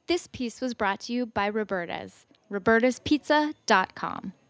This piece was brought to you by Roberta's, robertaspizza.com.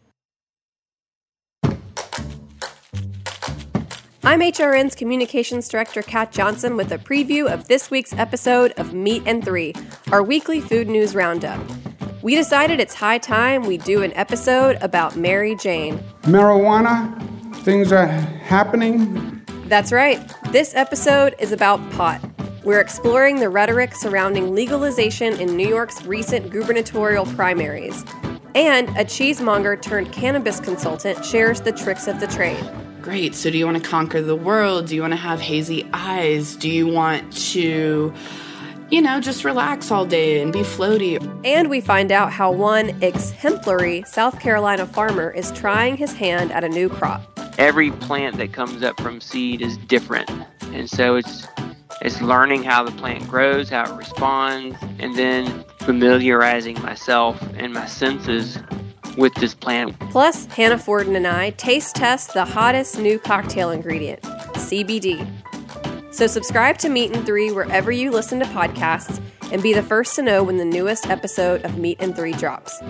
I'm HRN's Communications Director Kat Johnson with a preview of this week's episode of Meat and Three, our weekly food news roundup. We decided it's high time we do an episode about Mary Jane. Marijuana, things are happening. That's right. This episode is about pot. We're exploring the rhetoric surrounding legalization in New York's recent gubernatorial primaries. And a cheesemonger turned cannabis consultant shares the tricks of the trade. Great. So do you want to conquer the world? Do you want to have hazy eyes? Do you want to, just relax all day and be floaty? And we find out how one exemplary South Carolina farmer is trying his hand at a new crop. Every plant that comes up from seed is different. And so it's learning how the plant grows, how it responds, and then familiarizing myself and my senses with this plant. Plus, Hannah Forden and I taste test the hottest new cocktail ingredient, CBD. So subscribe to Meat and Three wherever you listen to podcasts and be the first to know when the newest episode of Meat and Three drops.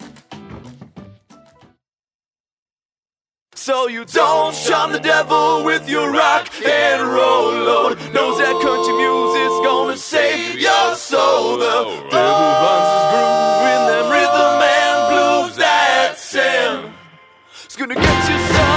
So you don't shun the devil with your rock and roll load. Knows that country music's gonna save your soul. The devil runs his groove in them rhythm and blues that sand. It's gonna get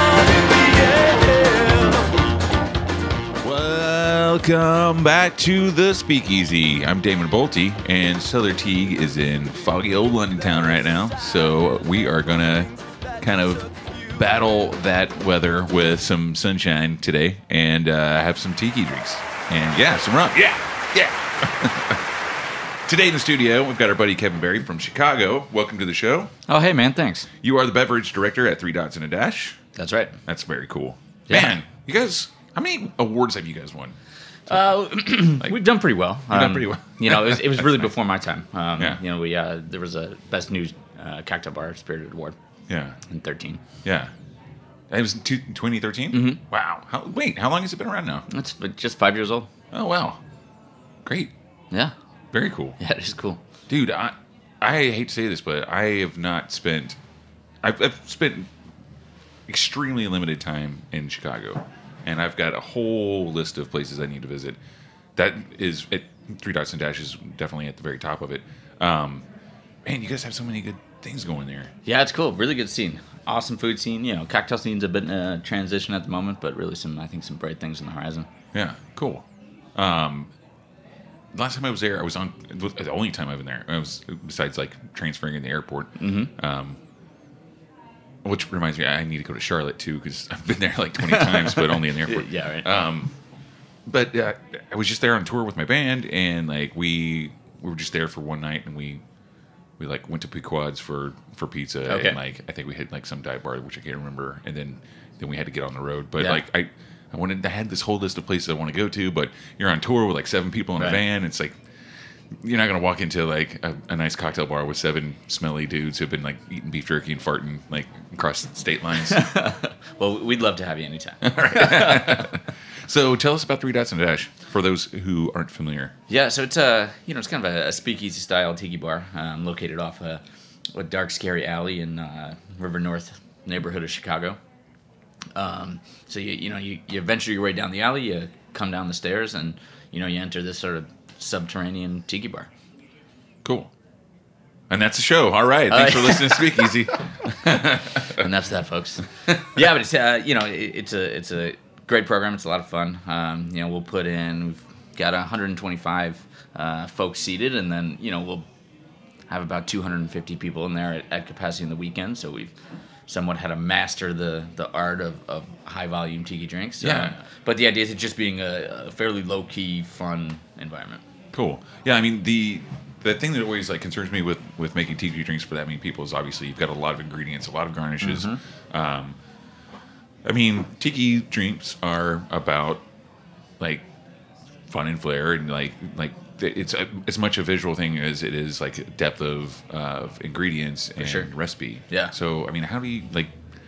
you some in the end. Welcome back to the Speakeasy. I'm Damon Bolte, and Souther Teague is in foggy old London town right now. So we are gonna kind of battle that weather with some sunshine today and have some tiki drinks and some rum. Today in the studio we've got our buddy Kevin Berry from Chicago. Welcome to the show. Oh, hey man, thanks. You are the beverage director at 3 Dots and a Dash. That's right. That's very cool. Yeah. Man, you guys, how many awards have you guys won? We've done pretty well. You've done pretty well. It was really before my time. Yeah. There was a Best News Cocktail Bar Spirited Award. Yeah. In 2013. Yeah. It was 2013? Mm-hmm. Wow. How long has it been around now? It's just 5 years old. Oh, wow. Great. Yeah. Very cool. Yeah, it is cool. Dude, I hate to say this, but I've spent extremely limited time in Chicago, and I've got a whole list of places I need to visit. That is, 3 Dots and Dash is definitely at the very top of it. Man, you guys have so many good things going there. Yeah, it's cool. Really good scene. Awesome food scene. Cocktail scene's a bit in a transition at the moment, but really some bright things on the horizon. Yeah, cool. Last time I was there, I was on the only time I've been there. I was besides like transferring in the airport. Mm-hmm. Which reminds me, I need to go to Charlotte too because I've been there like 20 times, but only in the airport. Yeah, right. But I was just there on tour with my band, and like we were just there for one night, and we like went to Pequod's for pizza, Okay. and like I think we hit like some dive bar which I can't remember, and then we had to get on the road. But Yeah. like I had this whole list of places I want to go to, but you're on tour with like 7 people in a Right. van. It's like you're not gonna walk into like a nice cocktail bar with 7 smelly dudes who've been like eating beef jerky and farting like across state lines. Well, we'd love to have you anytime. So tell us about 3 Dots and a Dash for those who aren't familiar. Yeah, so it's it's kind of a speakeasy style tiki bar located off a dark, scary alley in River North neighborhood of Chicago. So you venture your way down the alley, you come down the stairs, and you enter this sort of subterranean tiki bar. Cool. And that's the show. All right. Thanks for listening to Speakeasy. And that's that, folks. Yeah, but it's it's a great program. It's a lot of fun. We've got 125 folks seated, and then we'll have about 250 people in there at capacity in the weekend. So we've somewhat had to master the art of high volume tiki drinks. Yeah. But the idea is it just being a fairly low key, fun environment. Cool. Yeah, I mean the thing that always like concerns me with making tiki drinks for that many people is obviously you've got a lot of ingredients, a lot of garnishes. Mm-hmm. I mean, tiki drinks are about like fun and flair, and like it's as much a visual thing as it is like depth of ingredients and sure. recipe. Yeah. So I mean, how do you like?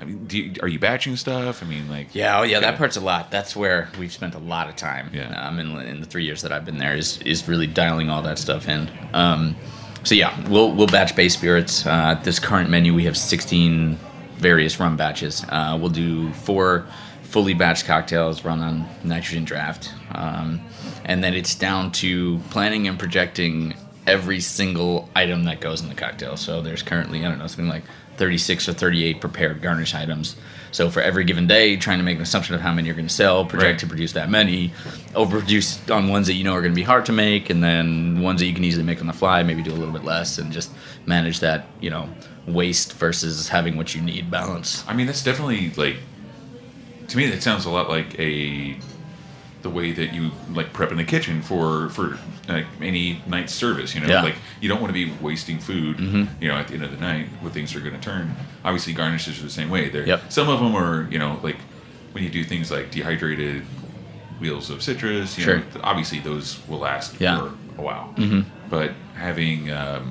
I mean, are you batching stuff? I mean, like that part's a lot. That's where we've spent a lot of time. Yeah. In the 3 years that I've been there is really dialing all that stuff in. So yeah, we'll batch base spirits. This current menu, we have 16 various rum batches. We'll do 4 fully batched cocktails run on nitrogen draft, and then it's down to planning and projecting every single item that goes in the cocktail. So there's currently, I don't know, something like 36 or 38 prepared garnish items. So for every given day, trying to make an assumption of how many you're going to sell, project to produce that many, overproduce on ones that you know are going to be hard to make, and then ones that you can easily make on the fly, maybe do a little bit less, and just manage that, waste versus having what you need balance. I mean, that's definitely, like, to me, that sounds a lot like the way that you like prep in the kitchen for like any night's service. Like you don't want to be wasting food. At the end of the night, what things are going to turn. Obviously, garnishes are the same way. Some of them are like when you do things like dehydrated wheels of citrus. Obviously those will last for a while. But having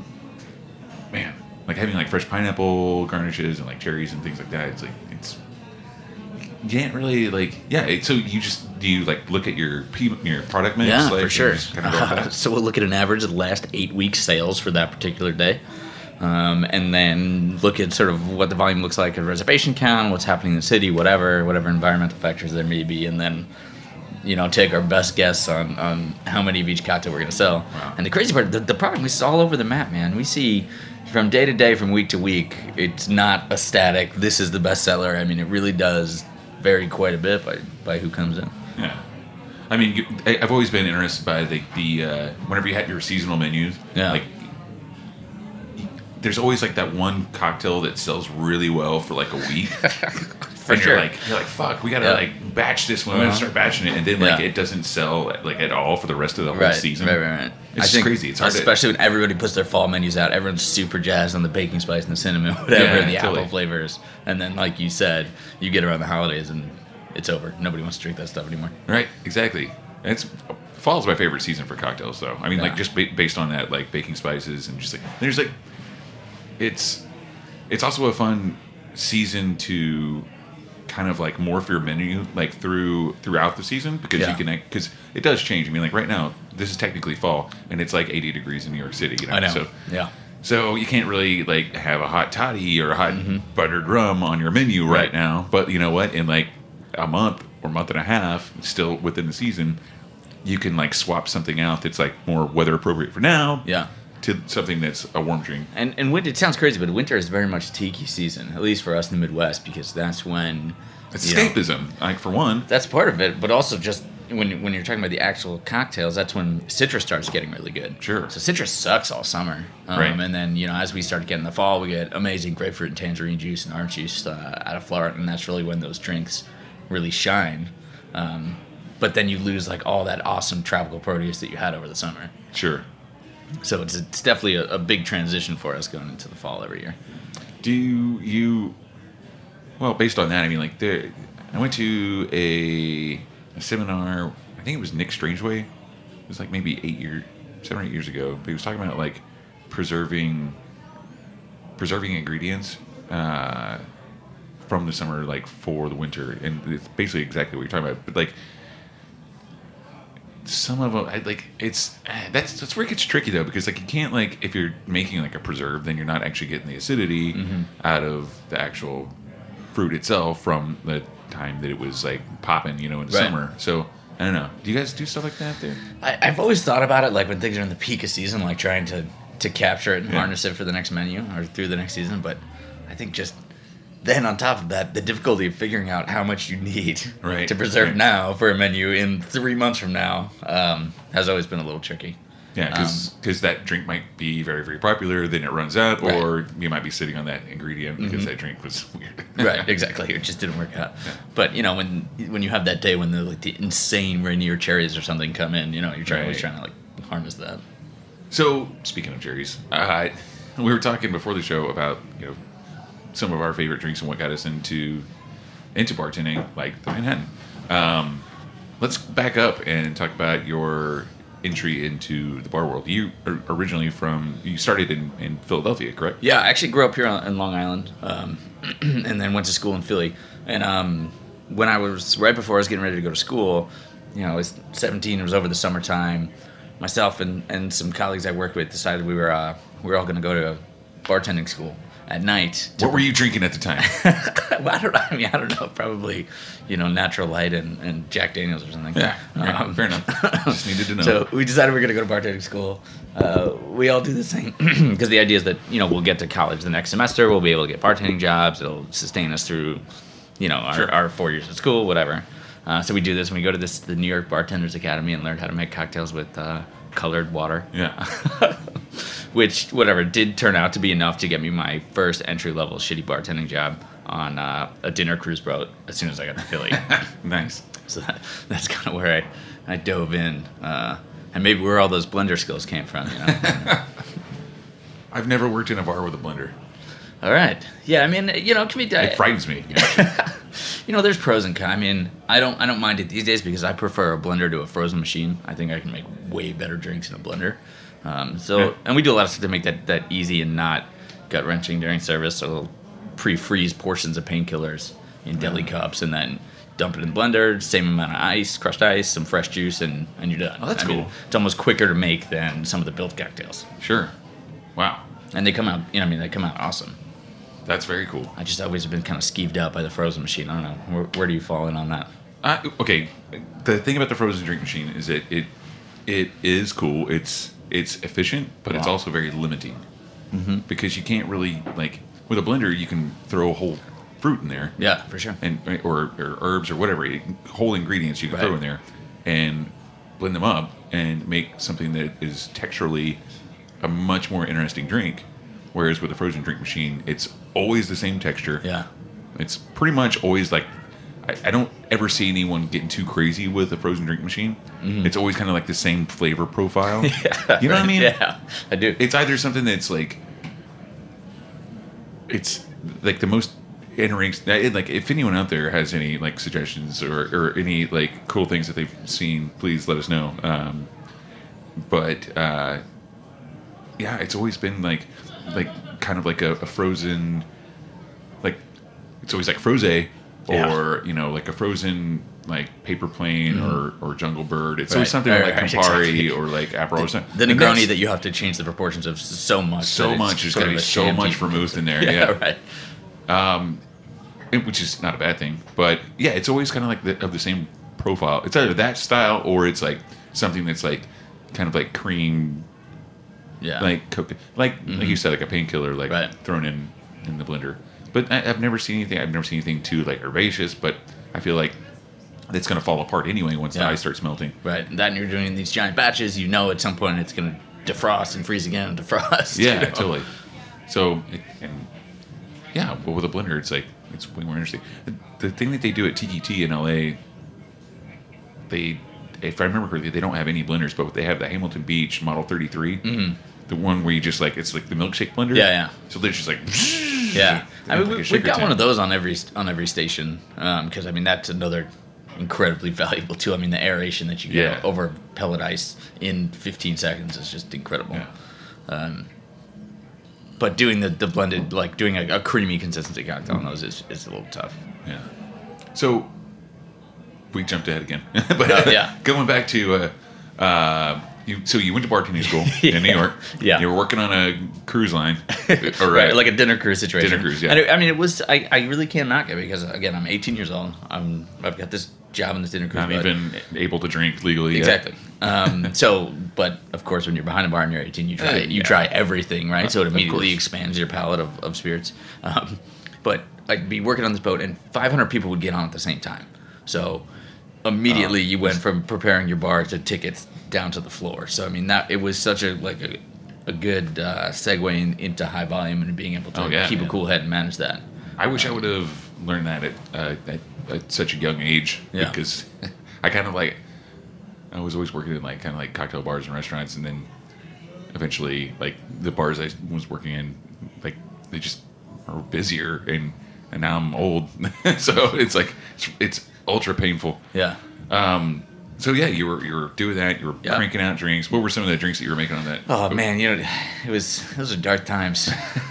having like fresh pineapple garnishes and like cherries and things like that, you can't really so do you like look at your product mix? Yeah, like, for sure. So we'll look at an average of the last 8 weeks sales for that particular day, and then look at sort of what the volume looks like, a reservation count, what's happening in the city, whatever environmental factors there may be, and then take our best guess on how many of each cocktail we're going to sell. Wow. And the crazy part, the product mix is all over the map, man. We see from day to day, from week to week, it's not a static, this is the best seller. I mean, it really does vary quite a bit by who comes in. Yeah. I mean, I've always been interested by the whenever you had your seasonal menus, like there's always like that one cocktail that sells really well for like a week. For sure. You're like, fuck, we gotta like batch this one, we gotta start batching it, and then it doesn't sell like at all for the rest of the whole season. Right. It's just crazy. It's hard, especially when everybody puts their fall menus out. Everyone's super jazzed on the baking spice and the cinnamon, whatever, and the apple flavors. And then, like you said, you get around the holidays and it's over. Nobody wants to drink that stuff anymore. Right. Exactly. Fall's my favorite season for cocktails, though. I mean, like just based on that, like baking spices and just like there's like it's also a fun season to kind of like morph your menu like throughout the season because you can because it does change. I mean, like right now this is technically fall and it's like 80 degrees in New York City. I know. So yeah. So you can't really like have a hot toddy or a hot buttered rum on your menu right now. But you know what? In like a month or month and a half, still within the season, you can like swap something out that's like more weather appropriate for now. Yeah. To something that's a warm drink. And it sounds crazy, but winter is very much tiki season, at least for us in the Midwest, because that's when it's escapism, like for one. That's part of it, but also just when you're talking about the actual cocktails, that's when citrus starts getting really good. Sure. So citrus sucks all summer, right? And then as we start getting the fall, we get amazing grapefruit and tangerine juice and orange juice out of Florida, and that's really when those drinks really shine. But then you lose like all that awesome tropical produce that you had over the summer. Sure. So it's definitely a big transition for us going into the fall every year. Do you? Well, based on that, I mean, like I went to a seminar. I think it was Nick Strangeway. It was like maybe 7 or 8 years ago. But he was talking about like preserving ingredients from the summer, like for the winter, and it's basically exactly what you're talking about. But like some of them, that's where it gets tricky though, because like you can't like if you're making like a preserve, then you're not actually getting the acidity out of the actual fruit itself from the time that it was like popping, in the summer. So I don't know. Do you guys do stuff like that there? I've always thought about it like when things are in the peak of season, like trying to capture it and harness it for the next menu or through the next season. But I think just then on top of that, the difficulty of figuring out how much you need to preserve now for a menu in 3 months from now has always been a little tricky. Yeah, because that drink might be very, very popular, then it runs out, or you might be sitting on that ingredient because that drink was weird. Right, exactly. It just didn't work out. Yeah. But, when you have that day when the insane Rainier cherries or something come in, you're always trying to like harness that. So, speaking of cherries, we were talking before the show about, some of our favorite drinks and what got us into bartending, like the Manhattan. Let's back up and talk about your entry into the bar world? You are originally you started in Philadelphia, correct? Yeah, I actually grew up here in Long Island, and then went to school in Philly. And when I was right before I was getting ready to go to school, I was 17. It was over the summertime. Myself and some colleagues I worked with decided we were all going to go to bartending school at night. What were you drinking at the time? Well, I don't know. Probably, Natural Light and Jack Daniels or something. Yeah, fair enough. Just needed to know. So we decided we were going to go to bartending school. We all do this thing because the idea is that we'll get to college the next semester. We'll be able to get bartending jobs. It'll sustain us through, our 4 years of school, whatever. So we do this, and we go to the New York Bartenders Academy and learn how to make cocktails with colored water. Yeah. Which, whatever, did turn out to be enough to get me my first entry-level shitty bartending job on a dinner cruise boat as soon as I got to Philly. Nice. So that's kind of where I dove in. And maybe where all those blender skills came from, I've never worked in a bar with a blender. All right. Yeah, I mean, it can be... It frightens me. There's pros and cons. I mean, I don't mind it these days because I prefer a blender to a frozen machine. I think I can make way better drinks in a blender. And we do a lot of stuff to make that easy and not gut-wrenching during service. So we'll pre-freeze portions of painkillers in deli cups and then dump it in the blender, same amount of ice, crushed ice, some fresh juice, and you're done. Oh, that's cool. It's almost quicker to make than some of the built cocktails. Sure. Wow. And they come out, they come out awesome. That's very cool. I just always been kind of skeeved out by the frozen machine. I don't know. Where do you fall in on that? Okay. The thing about the frozen drink machine is that it is cool. It's efficient, but it's also very limiting. Mm-hmm. Because you can't really, with a blender, you can throw a whole fruit in there. Yeah, for sure. Or herbs or whatever, whole ingredients you can throw in there and blend them up and make something that is texturally a much more interesting drink. Whereas with a frozen drink machine, it's always the same texture. Yeah. It's pretty much always I don't ever see anyone getting too crazy with a frozen drink machine. Mm-hmm. It's always kind of the same flavor profile. Yeah, you know what I mean? Yeah, I do. It's either something that's it's the most interesting. If anyone out there has any suggestions or any cool things that they've seen, please let us know. Yeah, it's always been kind of a frozen, it's always Frosé or a frozen paper plane or Jungle Bird. It's always something Campari or Aperol or something. The Negroni that you have to change the proportions of so much. So much. There's got to be so much vermouth in there. Yeah, right. Which is not a bad thing, but yeah, it's always kind of of the same profile. It's either that style or it's something that's kind of cream. Yeah. Coke, like you said, a painkiller, thrown in the blender. But I've never seen anything. I've never seen anything too herbaceous. But I feel it's going to fall apart anyway once the ice starts melting. Right. And then you're doing these giant batches. At some point it's going to defrost and freeze again and defrost. Yeah, totally. So, but with a blender, it's way more interesting. The thing that they do at Tiki in LA, if I remember correctly, they don't have any blenders, but they have the Hamilton Beach Model 33. Mm-hmm. The one where you just it's the milkshake blender. Yeah. So they're just yeah. I mean, we've got one of those on every station because that's another incredibly valuable tool. I mean, the aeration that you get over pellet ice in 15 seconds is just incredible. Yeah. But doing the blended, doing a creamy consistency cocktail on those is a little tough. Yeah. So we jumped ahead again, but going back to. So you went to bartending school in New York. Yeah. You were working on a cruise line. Right, like a dinner cruise situation. Dinner cruise, yeah. And it was, I really can't knock it because, again, I'm 18 years old. I've got this job in this dinner cruise. Not even able to drink legally exactly. Yet. But of course, when you're behind a bar and you're 18, you try everything, right? So it immediately expands your palate of spirits. But I'd be working on this boat and 500 people would get on at the same time. So immediately you went from preparing your bar to tickets down to the floor. So it was such a good segue into high volume and being able to keep a cool head and manage that. I wish I would have learned that at such a young age because I kind of I was always working in cocktail bars and restaurants, and then eventually the bars I was working in they just are busier and now I'm old so it's ultra painful. Yeah. So yeah, you were doing that. You were Yeah. cranking out drinks. What were some of the drinks that you were making on that? Oh man, those are dark times.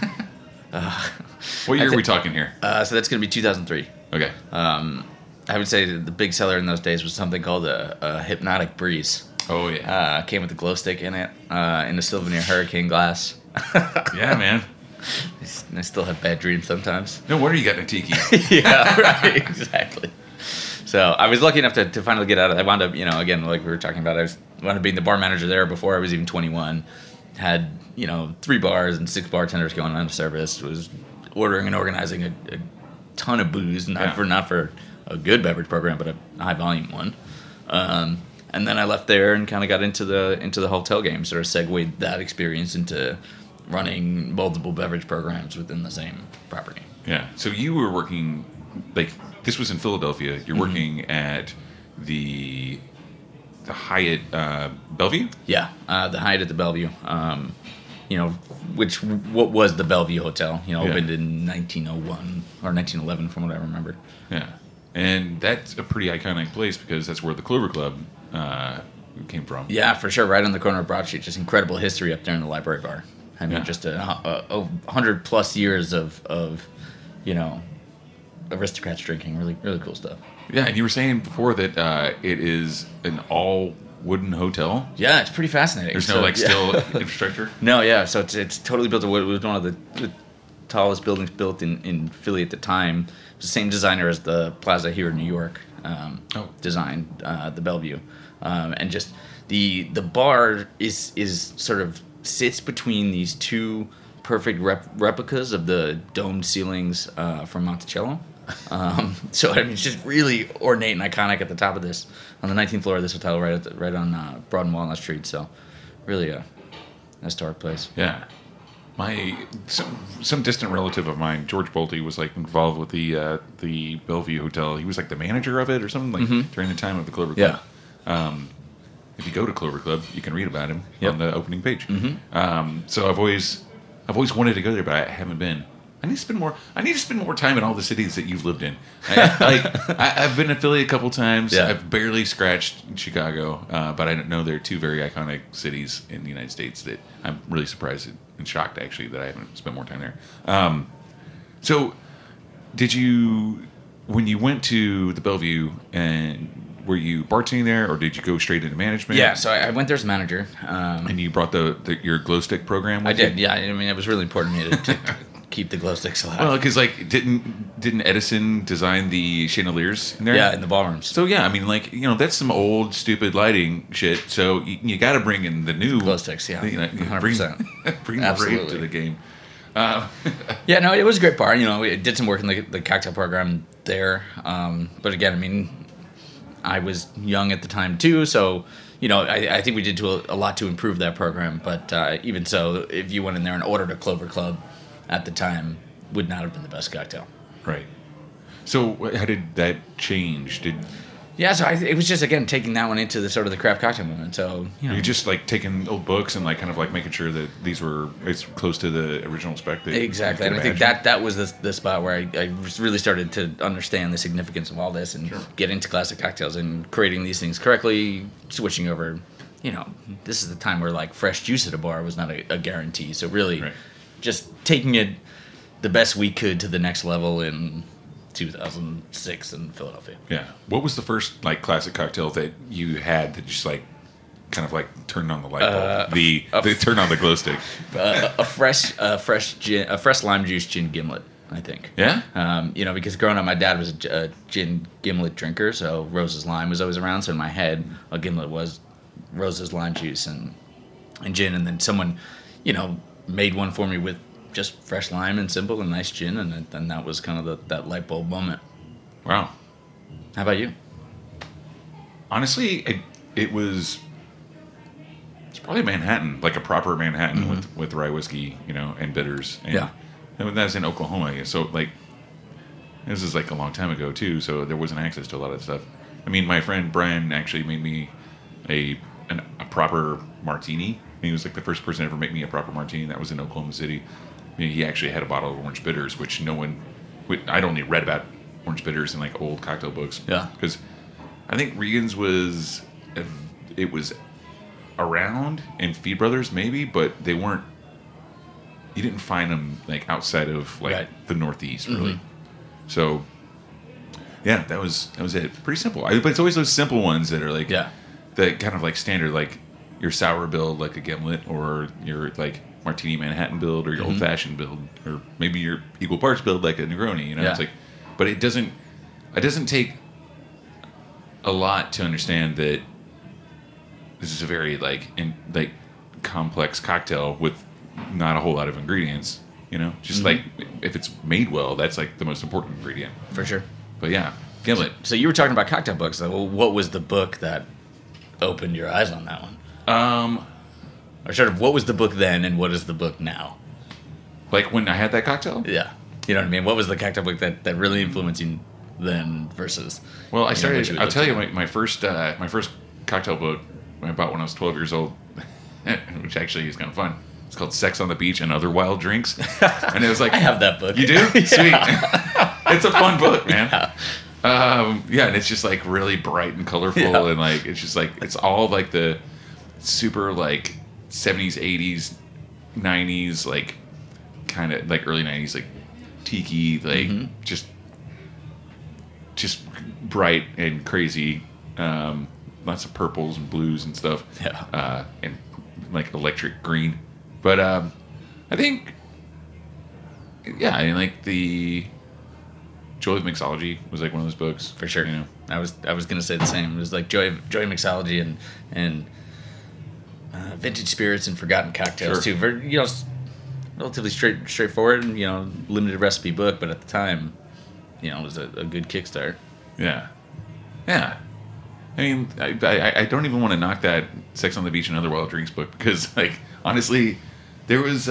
What year are we talking here? So that's gonna be 2003. Okay. I would say the big seller in those days was something called a Hypnotic Breeze. Oh yeah. Came with a glow stick in it, in a Souvenir Hurricane glass. Yeah, man. I still have bad dreams sometimes. No wonder you got in a tiki. Yeah, right, exactly. So I was lucky enough to finally get out of it. I wound up, again, like we were talking about, wound up being the bar manager there before I was even 21. Had, 3 bars and 6 bartenders going on service. Was ordering and organizing a ton of booze, not for a good beverage program, but a high volume one. And then I left there and kind of got into the hotel game, sort of segued that experience into running multiple beverage programs within the same property. Yeah. So you were working, like, this was in Philadelphia. You're working at the Hyatt Bellevue? Yeah, the Hyatt at the Bellevue. What was the Bellevue Hotel? Opened in 1901 or 1911, from what I remember. Yeah. And that's a pretty iconic place because that's where the Clover Club came from. Yeah, for sure. Right on the corner of Broad Street. Just incredible history up there in the library bar. I mean, just a 100+ years of aristocrats drinking. Really, really cool stuff. Yeah, and you were saying before that it is an all wooden hotel. Yeah, it's pretty fascinating. There's no steel infrastructure. No, yeah. So it's totally built of wood. It was one of the tallest buildings built in Philly at the time. It was the same designer as the plaza here in New York. Designed the Bellevue, and just the bar is sort of sits between these two perfect replicas of the domed ceilings from Monticello. So I mean, it's just really ornate and iconic at the top of this, on the 19th floor of this hotel, right on Broad and Walnut Street. So really a historic place. Yeah. Some distant relative of mine, George Bolte, was like involved with the Bellevue Hotel. He was like the manager of it or something, like during the time of the Clover Club. Yeah. If you go to Clover Club, you can read about him Yep. on the opening page. So I've always wanted to go there, but I haven't been. I need to spend more time in all the cities that you've lived in. I've been to Philly a couple times. Yeah. I've barely scratched Chicago, but I know there are 2 very iconic cities in the United States that I'm really surprised and shocked, actually, that I haven't spent more time there. So, did you, when you went to the Bellevue, and were you bartending there, or did you go straight into management? Yeah, so I went there as manager. And you brought your glow stick program with I did, you? yeah. I mean, it was really important to me to keep the glow sticks alive. Well, because didn't Edison design the chandeliers in there? Yeah, in the ballrooms. So yeah, I mean, that's some old stupid lighting shit. So you got to bring in the new Glow sticks, yeah. Bring 100%. bring the Absolutely. rave to the game. Yeah, no, it was a great bar. We did some work in the cocktail program there. But again, I mean, I was young at the time too, so I think we did a lot to improve that program. But even so, if you went in there and ordered a Clover Club at the time, would not have been the best cocktail. Right. So how did that change? Yeah, so it was just, again, taking that one into the sort of the craft cocktail movement. So you just like taking old books and kind of making sure that these were as close to the original spec that exactly. And I think that was the spot where I really started to understand the significance of all this and get into classic cocktails and creating these things correctly, switching over. This is the time where fresh juice at a bar was not a guarantee. So really, just taking it the best we could to the next level in 2006 in Philadelphia. Yeah. What was the first classic cocktail that you had that just kind of turned on the light bulb? They turned on the glow stick. A fresh lime juice gin gimlet, I think. Yeah. Because growing up, my dad was a gin gimlet drinker, so Rose's Lime was always around. So in my head, a gimlet was Rose's lime juice and gin, and then someone, made one for me with just fresh lime and simple and nice gin, and then that was kind of that light bulb moment. Wow. How about you? Honestly, it's probably Manhattan, like a proper Manhattan with rye whiskey, and bitters. And, and that's in Oklahoma, so this is a long time ago too. So there wasn't access to a lot of stuff. I mean, my friend Brian actually made me a proper martini. He was the first person to ever make me a proper martini. That was in Oklahoma City. He actually had a bottle of orange bitters, which I'd only read about orange bitters in old cocktail books. Yeah. Because I think Regan's was it was around in Feed Brothers maybe, but they weren't. You didn't find them like outside of like the Northeast really. So yeah, that was it. Pretty simple. But it's always those simple ones that are like that kind of like standard, like your sour build, like a Gimlet, or your like Martini Manhattan build, or your old fashioned build, or maybe your equal parts build like a Negroni. You know, it's like, but it doesn't take a lot to understand that this is a very like complex cocktail with not a whole lot of ingredients. You know, just like if it's made well, that's like the most important ingredient for sure. But yeah, Gimlet. So you were talking about cocktail books. Well, what was the book that opened your eyes on that one? Or sort of what was the book then, and what is the book now? Like when I had that cocktail? Yeah. You know what I mean? What was the cocktail book that really influenced you then versus? Well, I started. I'll tell you my first cocktail book I bought when I was 12 years old, which actually is kind of fun. It's called Sex on the Beach and Other Wild Drinks, and it was like I have that book. You do? Sweet. It's a fun book, man. Yeah, and it's just like really bright and colorful, and like it's just like it's all like the super like 70s, 80s, 90s, like kind of like early 90s, like tiki, like just bright and crazy. Lots of purples and blues and stuff. Yeah. And like electric green. But I think, yeah, I mean, like the Joy of Mixology was like one of those books for sure. You know, I was gonna say the same. It was like Joy of Mixology and Vintage Spirits and Forgotten Cocktails too. For, you know, relatively straightforward and, you know, limited recipe book, but at the time, you know, it was a good kickstart. Yeah. Yeah. I mean, I don't even want to knock that Sex on the Beach and Other Wild Drinks book because, like, honestly, there was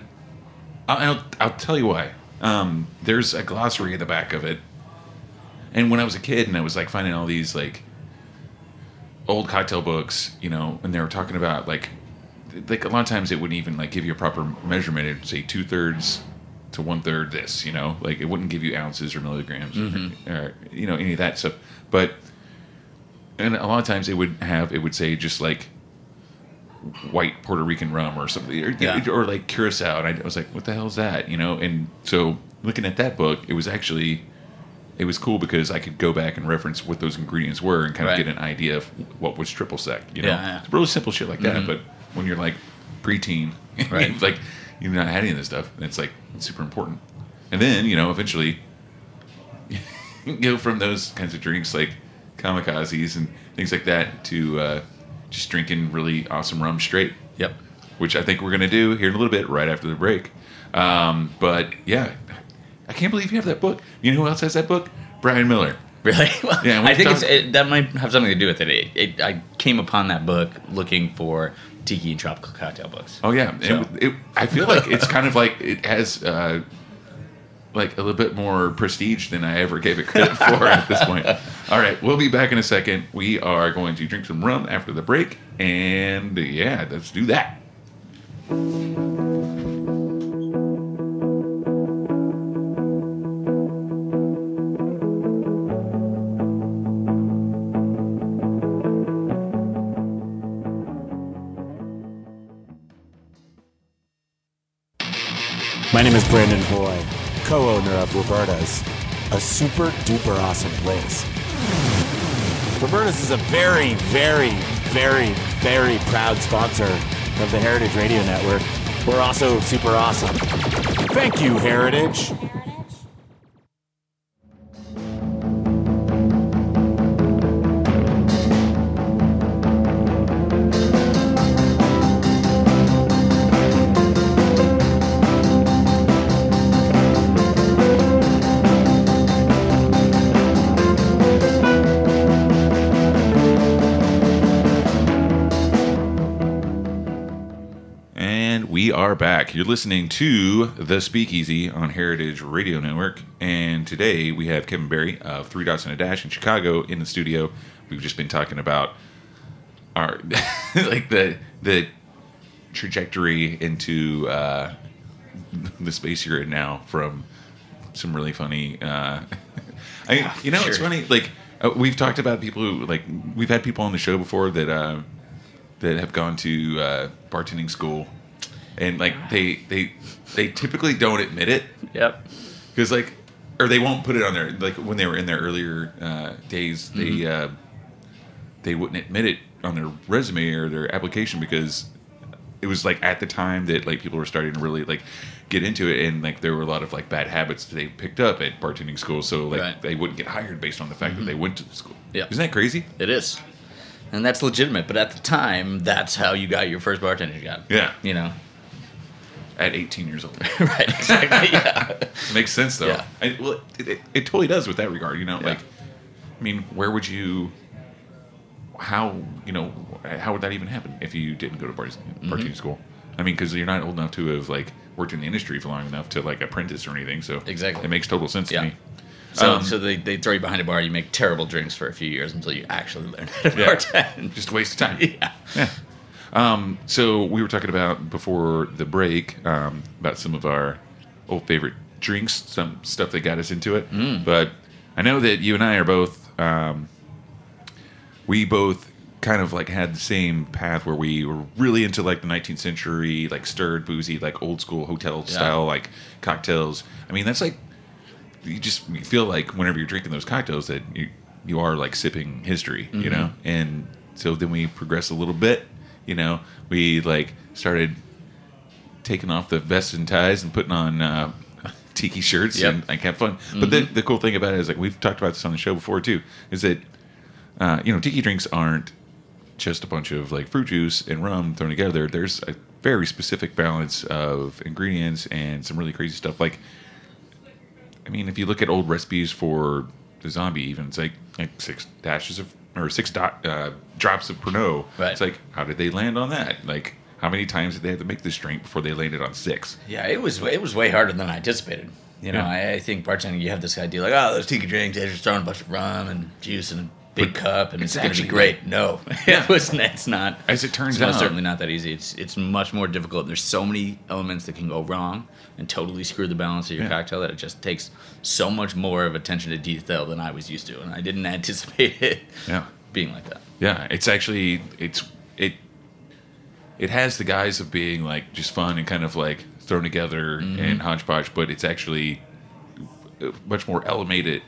I'll tell you why. There's a glossary at the back of it, and when I was a kid and I was like finding all these like old cocktail books, you know, and they were talking about like a lot of times it wouldn't even like give you a proper measurement. It'd say 2/3 to 1/3 this, you know, like it wouldn't give you ounces or milligrams or you know, any of that stuff. But and a lot of times it would say just like white Puerto Rican rum or something, or like Curacao, and I was like, what the hell is that, you know? And so looking at that book, it was cool because I could go back and reference what those ingredients were and kind of get an idea of what was triple sec, you know? It's really simple shit like that, but when you're like preteen, like you've not had any of this stuff, and it's like it's super important. And then, you know, eventually you go from those kinds of drinks like kamikazes and things like that to just drinking really awesome rum straight. Yep. Which I think we're going to do here in a little bit right after the break. But yeah, I can't believe you have that book. You know who else has that book? Brian Miller. Really? Well, yeah, I think that might have something to do with it. I came upon that book looking for tiki and tropical cocktail books. Oh yeah. So. I feel like it's kind of like it has like a little bit more prestige than I ever gave it credit for at this point. All right, we'll be back in a second. We are going to drink some rum after the break, and yeah, let's do that. My name is Brandon Hoy, co-owner of Roberta's, a super duper awesome place. Roberta's is a very, very, very, very proud sponsor of the Heritage Radio Network. We're also super awesome. Thank you, Heritage. We are back. You're listening to The Speakeasy on Heritage Radio Network, and today we have Kevin Barry of 3 Dots and a Dash in Chicago in the studio. We've just been talking about our like the trajectory into the space you're in now from some really funny. It's funny. Like We've talked about people who like we've had people on the show before that have gone to bartending school, and like they typically don't admit it. Yep. Because like, or they won't put it on their like when they were in their earlier days, they wouldn't admit it on their resume or their application because it was like at the time that like people were starting to really like get into it, and like there were a lot of like bad habits that they picked up at bartending school, so like they wouldn't get hired based on the fact that they went to the school. Yeah, isn't that crazy? It is, and that's legitimate. But at the time, that's how you got your first bartending job. Yeah, you know, at 18 years old. Right? Exactly. Yeah, it makes sense though. Yeah. It totally does with that regard. You know, like I mean, where would you? How would that even happen if you didn't go to bartending school? I mean, because you're not old enough to have like worked in the industry for long enough to like apprentice or anything. So exactly, it makes total sense to me. So they throw you behind a bar. You make terrible drinks for a few years until you actually learn how to bartend. Just a waste of time. Yeah. So we were talking about before the break about some of our old favorite drinks, some stuff that got us into it. But I know that you and I are both. We both kind of like had the same path where we were really into like the 19th century, like stirred, boozy, like old school hotel style, like cocktails. I mean, that's like, you feel like whenever you're drinking those cocktails that you are like sipping history, you know? And so then we progressed a little bit, you know, we like started taking off the vests and ties and putting on tiki shirts and like have fun. But the cool thing about it is like, we've talked about this on the show before too, is that tiki drinks aren't just a bunch of like fruit juice and rum thrown together. There's a very specific balance of ingredients and some really crazy stuff. Like, I mean, if you look at old recipes for the zombie, even it's like 6 drops of Pernod. Right. It's like, how did they land on that? Like, how many times did they have to make this drink before they landed on 6? Yeah, it was way harder than I anticipated. You know, I think bartending, you have this idea like, oh, those tiki drinks, they're just throwing a bunch of rum and juice and big cup, and it's going to be great. No, it's not. As it turns out, it's certainly not that easy. It's much more difficult. There's so many elements that can go wrong and totally screw the balance of your cocktail that it just takes so much more of attention to detail than I was used to, and I didn't anticipate it being like that. Yeah, it's actually it has the guise of being like just fun and kind of like thrown together and hodgepodge, but it's actually much more elevated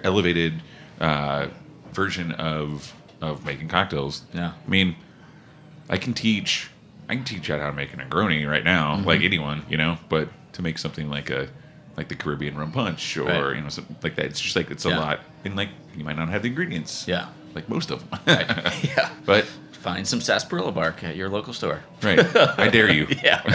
version of making cocktails. Yeah, I mean, I can teach how to make a Negroni right now, like anyone, you know. But to make something like the Caribbean rum punch or something like that, it's just like it's a lot, and like you might not have the ingredients. Yeah, like most of them. Yeah, but find some sarsaparilla bark at your local store. Right, I dare you.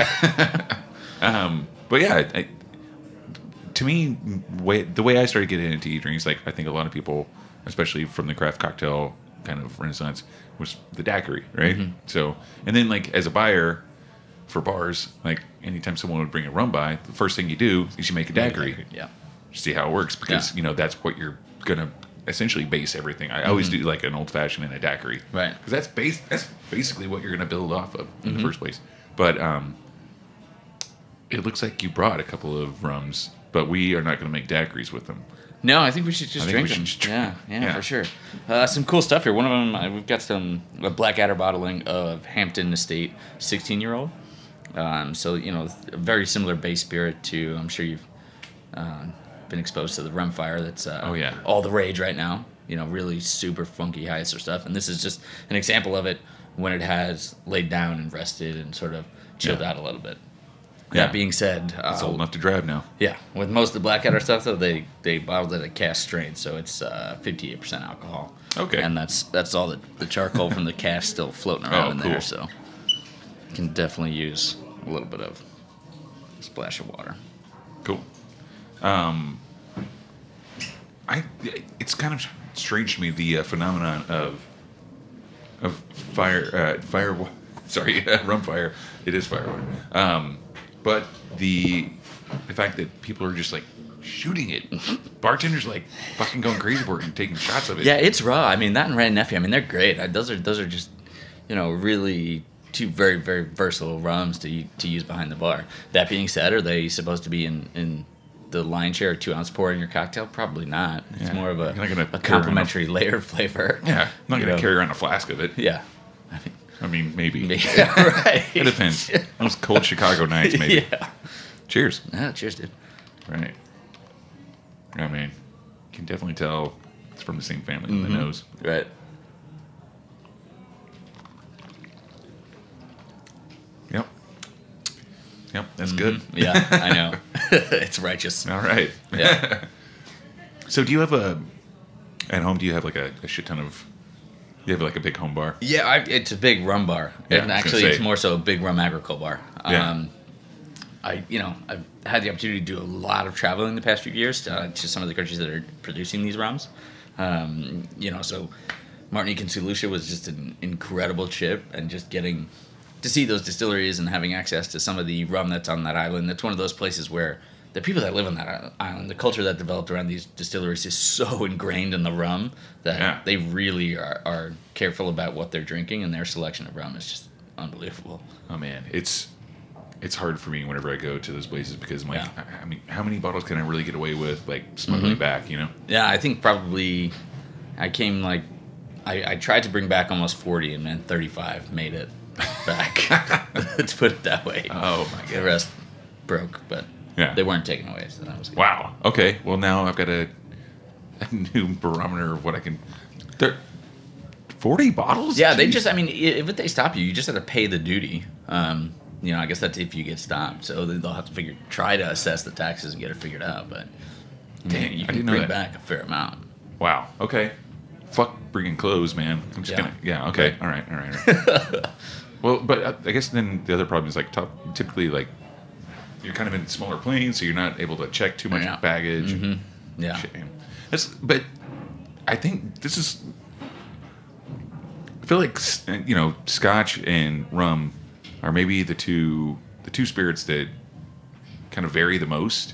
But yeah. To me, the way I started getting into tiki drinks, like I think a lot of people, especially from the craft cocktail kind of renaissance, was the daiquiri, right? So, and then like as a buyer for bars, like anytime someone would bring a rum by, the first thing you do is you make a daiquiri. Yeah. See how it works because that's what you're gonna essentially base everything. I always do like an old fashioned and a daiquiri, right? Because that's basically what you're gonna build off of in the first place. But it looks like you brought a couple of rums. But we are not going to make daiquiris with them. No, I think we should just drink them. Yeah, for sure. Some cool stuff here. One of them, we've got a Blackadder bottling of Hampton Estate 16-year-old. So, a very similar base spirit to, I'm sure you've been exposed to the Rumfire that's all the rage right now. Really super funky Heiser stuff. And this is just an example of it when it has laid down and rested and sort of chilled out a little bit. That being said, it's old enough to drive now. Yeah, with most of the Blackadder stuff though, they bottled it at cask strength, so it's 58% alcohol. Okay, and that's all the charcoal from the cask still floating around in there, so you can definitely use a little bit of a splash of water. Cool. It's kind of strange to me the phenomenon of Rumfire. It is firewater. But the fact that people are just like shooting it, bartenders like fucking going crazy for it and taking shots of it. Yeah, it's raw. I mean, that and Red Nephew. I mean, they're great. Those are just really two very very versatile rums to use behind the bar. That being said, are they supposed to be in the lion's share or 2 ounce pour in your cocktail? Probably not. It's Yeah. more of You're not gonna a complementary layer flavor. Yeah, I'm not going to carry around a flask of it. Yeah. I mean, maybe. Yeah, right. It depends. Those cold Chicago nights, maybe. Yeah. Cheers. Yeah, cheers, dude. Right. I mean, you can definitely tell it's from the same family with the nose. Right. Yep. Yep, that's good. Yeah, I know. It's righteous. All right. Yeah. So do you have at home, do you have like a shit ton of, you have like a big home bar? Yeah, it's a big rum bar. Yeah, And I was actually, gonna it's say. more so a big rum agricole bar. Yeah. I've had the opportunity to do a lot of traveling the past few years to some of the countries that are producing these rums. So Martinique and St. Lucia was just an incredible trip, and just getting to see those distilleries and having access to some of the rum that's on that island. That's one of those places where the people that live on that island, the culture that developed around these distilleries is so ingrained in the rum that they really are careful about what they're drinking, and their selection of rum is just unbelievable. Oh man, it's hard for me whenever I go to those places because I'm like, I mean, how many bottles can I really get away with like smuggling back, you know? Yeah, I think probably I came like I tried to bring back almost 40, and then 35 made it back. Let's put it that way. Oh my god. The rest broke, but they weren't taken away, so that was good. Wow. Okay. Well, now I've got a new barometer of what I can. 40 bottles? Yeah, Jeez. if they stop you, you just have to pay the duty. I guess that's if you get stopped. So they'll have to try to assess the taxes and get it figured out. But Dang, you I can didn't know bring that. back a fair amount. Wow. Okay. Fuck bringing clothes, man. I'm just gonna. Yeah. Okay. All right. Well, but I guess then the other problem is like typically like you're kind of in smaller planes, so you're not able to check too much baggage. Yeah. Shit, man. But I think this is. I feel like Scotch and rum are maybe the two spirits that kind of vary the most.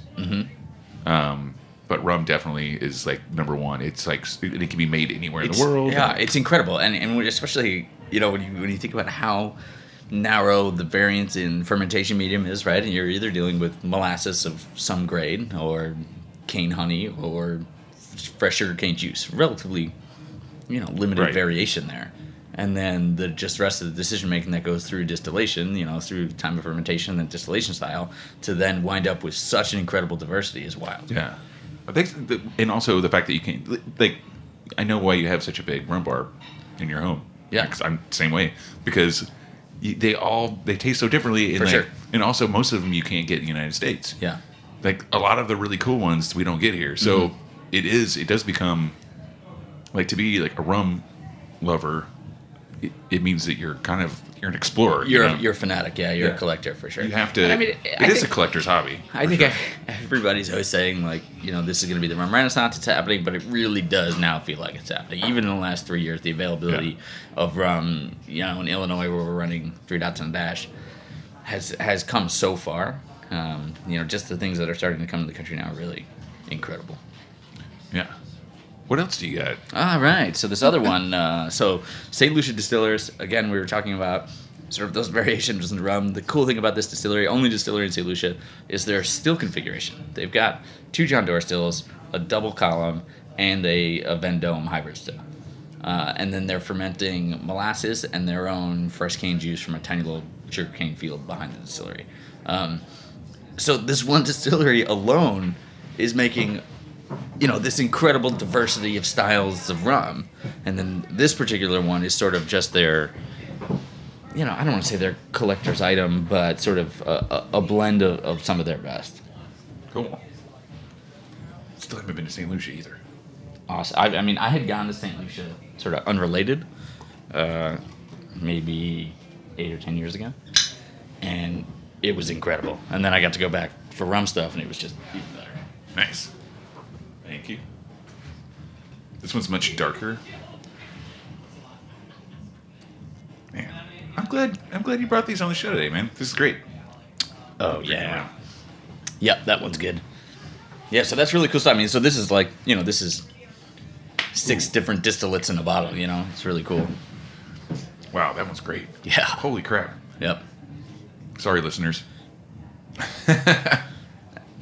But rum definitely is like number one. It's like it can be made anywhere in the world. Yeah, it's incredible, and especially when you think about how narrow the variance in fermentation medium is, right? And you're either dealing with molasses of some grade, or cane honey, or fresh sugar cane juice. Relatively, limited variation there. And then the rest of the decision making that goes through distillation, through time of fermentation and distillation style, to then wind up with such an incredible diversity is wild. Yeah, I think, and also the fact that you can't like. I know why you have such a big rum bar in your home. Yeah, 'cause I'm the same way because they taste so differently. And For sure. And also most of them you can't get in the United States. Yeah, like a lot of the really cool ones we don't get here. So it does become like, to be like a rum lover. It means that you're an explorer. You're a fanatic. Yeah, you're a collector for sure. You have to. It is a collector's hobby. I think everybody's always saying like, this is going to be the rum renaissance. It's happening, but it really does now feel like it's happening. Even in the last 3 years, the availability of rum, in Illinois where we're running 3 Dots on a Dash, has come so far. Just the things that are starting to come to the country now are really incredible. Yeah. What else do you got? All right. So this other one, St. Lucia Distillers, again, we were talking about sort of those variations in rum. The cool thing about this distillery, only distillery in St. Lucia, is their still configuration. They've got 2 John Doerr stills, a double column, and a Vendome hybrid still. And then they're fermenting molasses and their own fresh cane juice from a tiny little sugarcane field behind the distillery. So this one distillery alone is making this incredible diversity of styles of rum. And then this particular one is sort of just their, I don't want to say their collector's item, but sort of a blend of some of their best. Cool. Still haven't been to St. Lucia either. Awesome. I had gone to St. Lucia sort of unrelated, maybe 8 or 10 years ago. And it was incredible. And then I got to go back for rum stuff, and it was just even better. Nice. Thank you. This one's much darker. Man, I'm glad you brought these on the show today, man. This is great. Oh yeah. Yep, that one's good. Yeah, so that's really cool stuff. So this is like, this is 6 different distillates in a bottle. It's really cool. Wow, that one's great. Yeah. Holy crap. Yep. Sorry, listeners.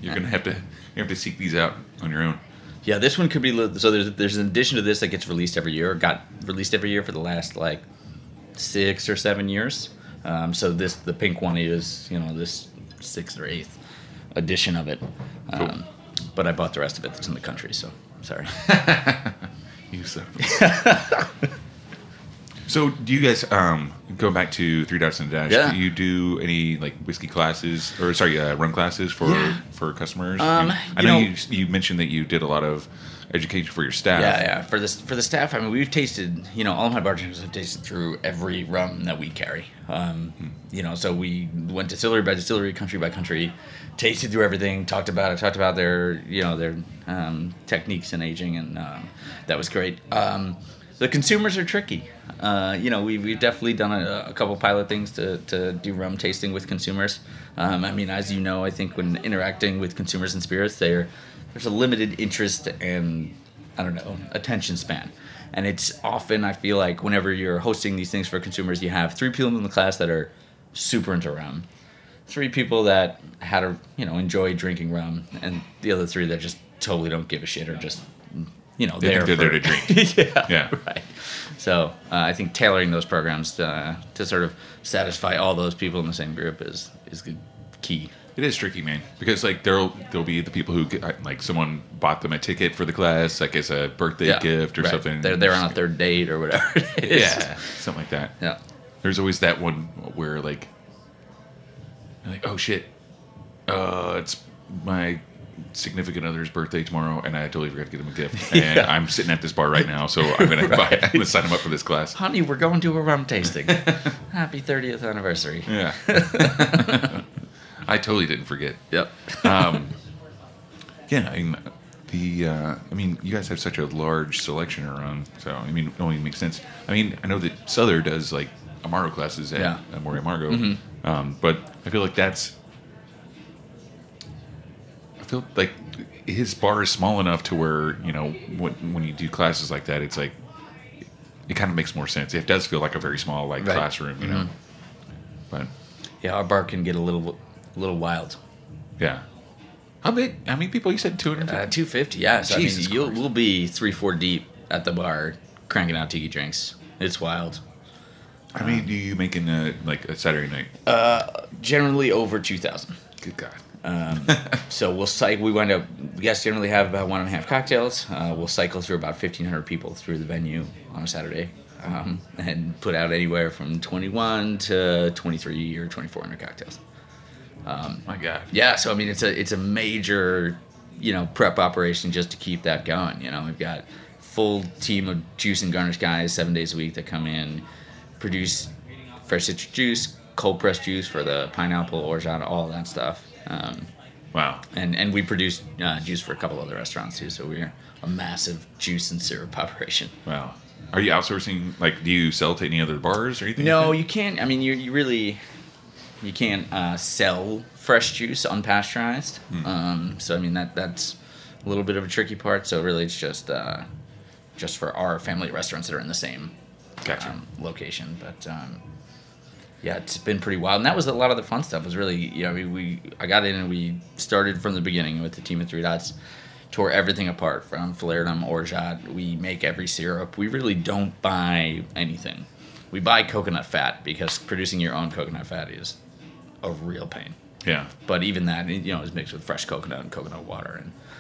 You're gonna have to seek these out on your own. Yeah, this one could be so. There's an addition to this that gets released every year. Got released every year for the last like 6 or 7 years. So the pink one is this 6th or 8th edition of it. Cool. But I bought the rest of it that's in the country. So sorry. You son of a- So do you guys going back to Three Dots and a Dash? Yeah. Do you do any like whiskey classes rum classes for customers? I know you mentioned that you did a lot of education for your staff. Yeah. For the staff, I mean, we've tasted. All my bartenders have tasted through every rum that we carry. So we went distillery by distillery, country by country, tasted through everything, talked about their techniques in aging, and that was great. The consumers are tricky. We've definitely done a couple pilot things to do rum tasting with consumers. As you know, I think when interacting with consumers and spirits, there's a limited interest and, attention span. And it's often, I feel like, whenever you're hosting these things for consumers, you have 3 people in the class that are super into rum, 3 people that enjoy drinking rum, and the other 3 that just totally don't give a shit or just they're there to drink. Yeah, right. So I think tailoring those programs to sort of satisfy all those people in the same group is the key. It is tricky, man, because like there'll be the people who like someone bought them a ticket for the class, like as a birthday gift or something. They're on a 3rd date or whatever it is. Yeah, something like that. Yeah. There's always that one where like oh shit, it's my significant other's birthday tomorrow, and I totally forgot to get him a gift. And I'm sitting at this bar right now, so I'm gonna sign him up for this class. Honey, we're going to a rum tasting. Happy 30th anniversary. Yeah. I totally didn't forget. Yep. You guys have such a large selection around, so it only makes sense. I know that Souther does like Amaro classes at Amore Amargo, but I feel like his bar is small enough to where when you do classes like that, it's like it kind of makes more sense. It does feel like a very small classroom, But yeah, our bar can get a little wild. Yeah. How big? How many people? You said 250? 250, yeah. So, Jesus we'll be 3-4 deep at the bar cranking out tiki drinks. It's wild. How many do you make in a Saturday night? Generally over 2,000. Good God. So we wind up, guests generally have about 1.5 cocktails. We'll cycle through about 1,500 people through the venue on a Saturday. And put out anywhere from 21 to 23 or 2,400 cocktails. My God. Yeah, so it's a major, prep operation just to keep that going. We've got full team of juice and garnish guys 7 days a week that come in, produce fresh citrus juice, cold pressed juice for the pineapple, orgeat, all that stuff. Wow. And we produce juice for a couple other restaurants too. So we're a massive juice and syrup operation. Wow. Are you outsourcing? Do you sell to any other bars or anything? No, you can't. You really. You can't sell fresh juice unpasteurized. So that's a little bit of a tricky part. So really, it's just for our family restaurants that are in the same location. But it's been pretty wild, and that was a lot of the fun stuff. Was really I got in and we started from the beginning with the team of 3 Dots. Tore everything apart from Falernum, orgeat. We make every syrup. We really don't buy anything. We buy coconut fat because producing your own coconut fat is a real pain. Yeah. But even that, is mixed with fresh coconut and coconut water.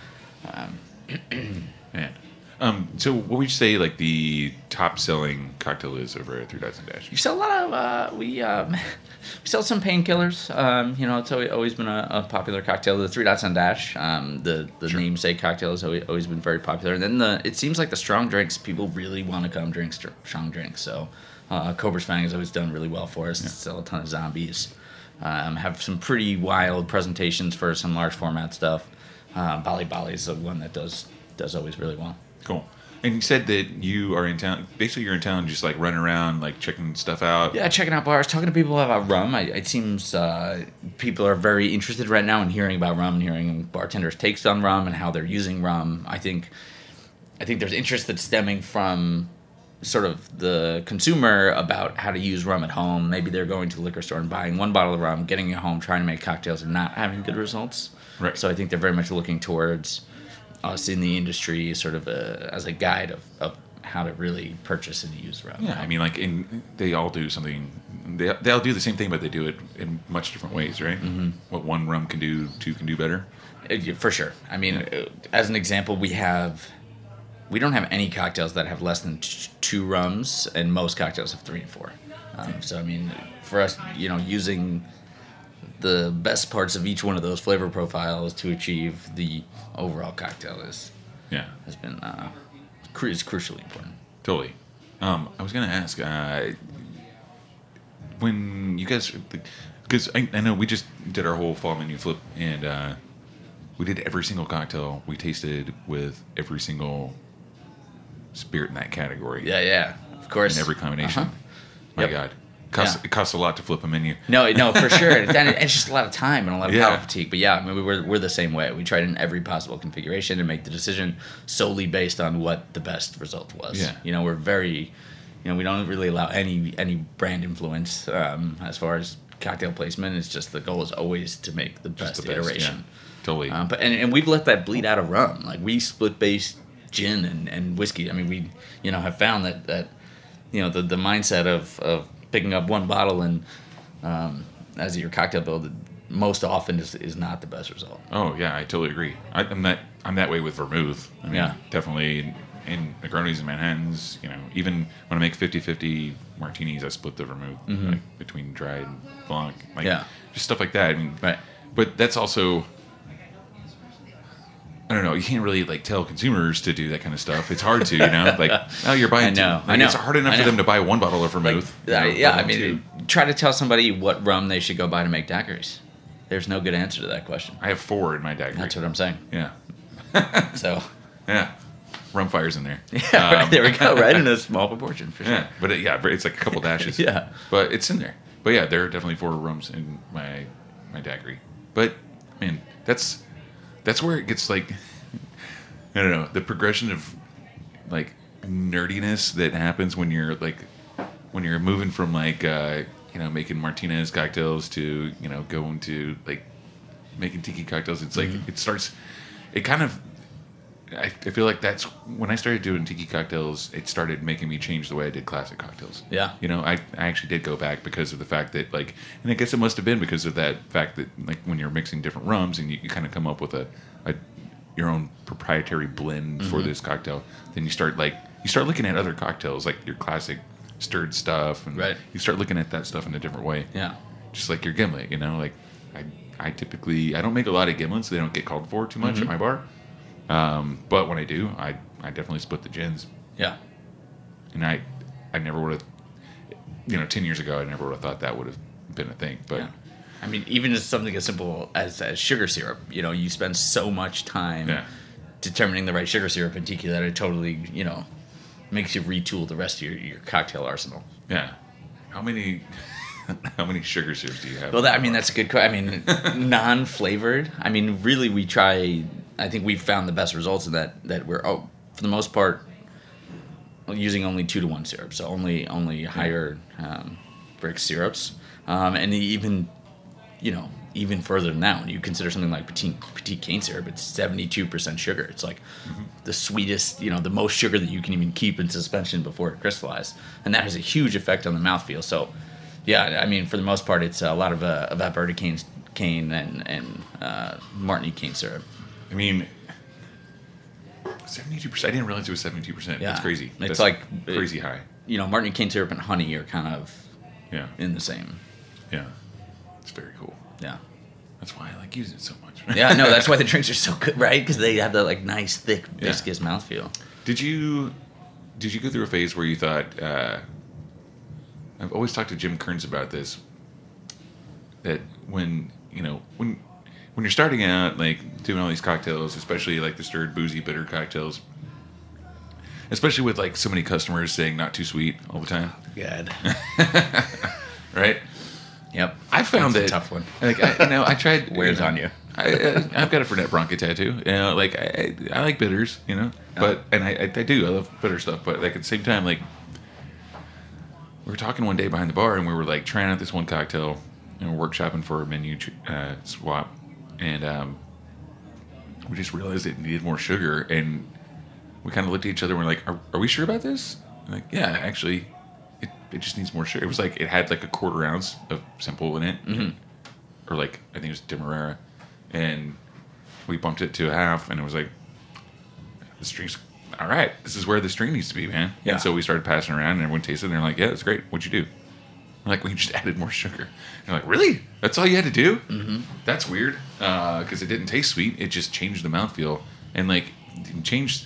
And man. So what would you say the top selling cocktail is over at 3 Dots and Dash? You sell a lot of we sell some painkillers. It's always been a popular cocktail. The 3 Dots and Dash, the namesake cocktail has always been very popular. And then it seems like the strong drinks, people really want to come drink strong drinks. So Cobra's Fang has always done really well for us. Sell a ton of zombies. Have some pretty wild presentations for some large format stuff. Bali Bali is the one that does always really well. Cool. And you said that you are in town. Basically, you're in town just running around, checking stuff out. Yeah, checking out bars, talking to people about rum. It seems people are very interested right now in hearing about rum and hearing bartenders' takes on rum and how they're using rum. I think there's interest that's stemming from sort of the consumer about how to use rum at home. Maybe they're going to the liquor store and buying one bottle of rum, getting it home, trying to make cocktails, and not having good results. Right. So I think they're very much looking towards us in the industry, sort of as a guide of how to really purchase and use rum. Yeah, I mean, like, they all do something. They all do the same thing, but they do it in much different ways, right? Mm-hmm. What one rum can do, two can do better. For sure. I mean, as an example, we don't have any cocktails that have less than 2 rums, and most cocktails have 3 and 4. So, I mean, for us, using the best parts of each one of those flavor profiles to achieve the overall cocktail has been is crucially important. Totally. I was going to ask, when you guys, because I know we just did our whole fall menu flip, and we did every single cocktail we tasted with every single spirit in that category. Yeah, of course. In every combination. Uh-huh. My God. It costs a lot to flip a menu. No, for sure. And it's just a lot of time and a lot of palate fatigue. But yeah, I mean, we're the same way. We tried in every possible configuration and make the decision solely based on what the best result was. Yeah. We're very, we don't really allow any brand influence as far as cocktail placement. It's just the goal is always to make the best iteration. Yeah. Totally. But we've let that bleed out of rum. Like, we split base gin and whiskey. I mean, we have found that the mindset of picking up one bottle and as your cocktail build most often is not the best result. Oh yeah, I totally agree. I'm that way with vermouth. I mean, definitely in Negronis and Manhattans. Even when I make 50-50 martinis, I split the vermouth like, between dry and blanc. Like, just stuff like that. I mean, right. But that's also, I don't know. You can't really like tell consumers to do that kind of stuff. It's hard to, like, oh, you're buying. I know. It's hard enough for them to buy one bottle of vermouth. Try to tell somebody what rum they should go buy to make daiquiris. There's no good answer to that question. I have 4 in my daiquiri. That's what I'm saying. Yeah. So. Yeah. Rum fire's in there. Yeah, right, there we go. Right in a small proportion, for sure. Yeah, but it's like a couple dashes. Yeah. But it's in there. But yeah, there are definitely 4 rums in my daiquiri. But man, that's where it gets like, I don't know, the progression of like nerdiness that happens when you're moving from like making Martinez cocktails to going to like making tiki cocktails. It's like I feel like that's when I started doing tiki cocktails. It started making me change the way I did classic cocktails. Yeah. I actually did go back because of the fact that like, and I guess it must have been because of that fact that like when you're mixing different rums and you kind of come up with your own proprietary blend for this cocktail, then you start looking at other cocktails like your classic stirred stuff, and you start looking at that stuff in a different way. Yeah. Just like your gimlet, like I typically, I don't make a lot of gimlets. They don't get called for too much at my bar. But when I do, I definitely split the gins. Yeah. And I never would have, 10 years ago, I never would have thought that would have been a thing. But I mean, even just something as simple as sugar syrup, you spend so much time determining the right sugar syrup in tiki that it totally, makes you retool the rest of your cocktail arsenal. Yeah. How many sugar syrups do you have? Well, that's a good question. I mean, non-flavored. I mean, really, we try. I think we've found the best results in that we're, for the most part, using only 2-to-1 syrup, so only higher brick syrups, and even further than that, when you consider something like petite cane syrup, it's 72% sugar. It's like the sweetest, the most sugar that you can even keep in suspension before it crystallizes, and that has a huge effect on the mouthfeel. So, yeah, I mean, for the most part, it's a lot of evaporated cane and Martinique cane syrup. I mean, 72%. I didn't realize it was 72%. Yeah. That's crazy. It's That's crazy high. Martinique cane syrup and honey are kind of in the same. Yeah. It's very cool. Yeah. That's why I like using it so much. Yeah, no, that's why the drinks are so good, right? Because they have that like nice, thick, viscous mouthfeel. Did you go through a phase where you thought, I've always talked to Jim Kearns about this, that when you're starting out, like, doing all these cocktails, especially, like, the stirred, boozy, bitter cocktails, especially with, like, so many customers saying not too sweet all the time. God. Right? Yep. I found That's a tough one. Like, I tried... Wears on you. I've got a Fernet Branca tattoo. Like, I like bitters, but... And I do. I love bitter stuff. But, like, at the same time, like, we were talking one day behind the bar, and we were like trying out this one cocktail, and we're workshopping for a menu swap, and we just realized it needed more sugar, and we kind of looked at each other and we're like, are we sure about this? And like, yeah, actually, it just needs more sugar. It was like, it had like a 1/4 ounce of simple in it, or like, I think it was Demerara, and we bumped it to a half, and it was like, this drink's all right. This is where this drink needs to be, man. Yeah. And so we started passing around, and everyone tasted it, and they're like, yeah, that's great. What'd you do? I'm like, we just added more sugar. And they're like, really? That's all you had to do? Mm-hmm. That's weird, because it didn't taste sweet. It just changed the mouthfeel, and like, when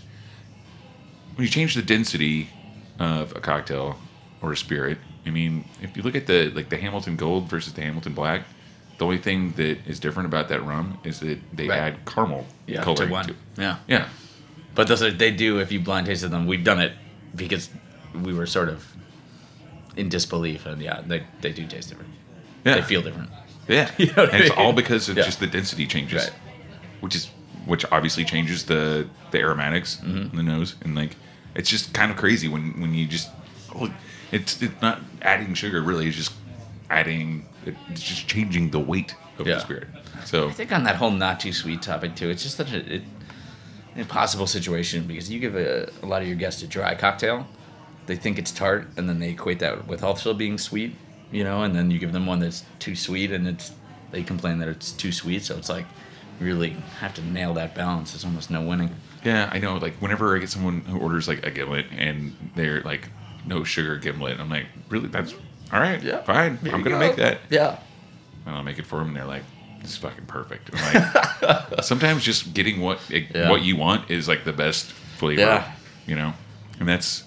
you change the density of a cocktail or a spirit, I mean, if you look at the Hamilton Gold versus the Hamilton Black, the only thing that is different about that rum is that they add caramel coloring to one. to it. Yeah. But those are, they do, if you blind tasted them, we've done it because we were sort of in disbelief, and they do taste different. Yeah. They feel different. Yeah. You know what and I it's mean? all because of Yeah. just the density changes. Right. Which obviously changes the aromatics in the nose, and like, it's just kind of crazy when you just, it's not adding sugar really, it's just it's just changing the weight of the spirit. So I think on that whole not too sweet topic too, it's just such an impossible situation, because you give a lot of your guests a dry cocktail, they think it's tart, and then they equate that with also being sweet, you know, and then you give them one that's too sweet, and they complain that it's too sweet. So it's like, really have to nail that balance. There's almost no winning. yeah, I know. Like, whenever I get someone who orders like a gimlet and they're like, no sugar gimlet, I'm like, really? That's all right. Yeah, fine. I'm gonna make that. Yeah. And I'll make it for them, and they're like, this is fucking perfect. I'm like, sometimes just getting what you want is like the best flavor, you know. And that's,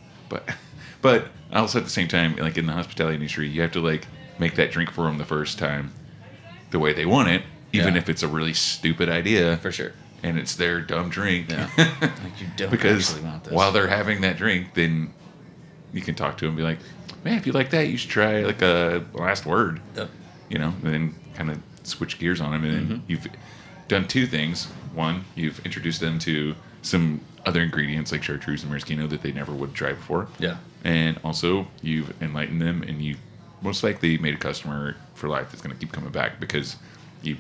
but also at the same time, like in the hospitality industry, you have to like make that drink for them the first time the way they want it, even if it's a really stupid idea, For sure. and it's their dumb drink. Yeah. Like, you don't Because actually want this. while they're having that drink, then you can talk to them and be like, man, if you like that, you should try like a last word. Yep. You know, and then kind of switch gears on them, and then you've done two things. One, you've introduced them to some other ingredients like chartreuse and maraschino that they never would try before. Yeah. And also, you've enlightened them, and you've most likely made a customer for life that's going to keep coming back because you